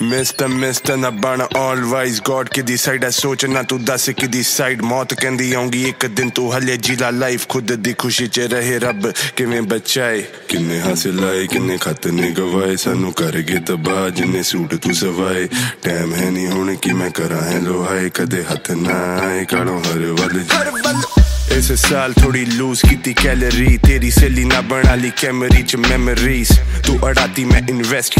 mister ਨਾ ਬਣ all wise God ਕਿਦੀ ਸਾਈਡ ਐ ਸੋਚ ਨਾ ਤੂੰ ਦੱਸ ਕਿਦੀ ਸਾਈਡ ਮੌਤ ਕਹਿੰਦੀ ਆਉਂਗੀ ਇੱਕ ਦਿਨ ਤੂੰ ਹਲੇ ਜੀਲਾ ਲਾਈਫ ਖੁਦ ਦੀ ਖੁਸ਼ੀ ਚ ਰਹੇ ਰੱਬ ਕਿਵੇਂ ਬਚਾਏ ਕਿੰਨੇ ਹਾਸਿਲ ਆਏ ਕਿੰਨੇ ਖਤ ਨੇ ਗਵਾਏ ਸਾਨੂੰ ਕਰ ਗਏ ਤਬਾਹ ਜਿੰਨੇ ਸੂਟ ਤੂੰ ਸਵਾਏ ਟਾਈਮ ਹੈ ਨਹੀਂ ਹੁਣ ਕਿ ਮੈਂ ਕਰਾਂ ਹੈਲੋ ਹਾਏ ਕਦੇ ਹੱਥ ਨਾ ਆਏ ਕਾਲੋਂ ਹਰ ਵੱਲ इस साल थोड़ी लूज की कैलोरी तेरी सैली ना बना ली कैमरी च मेमोरीज तू अड़ाती मैं इन्वेस्ट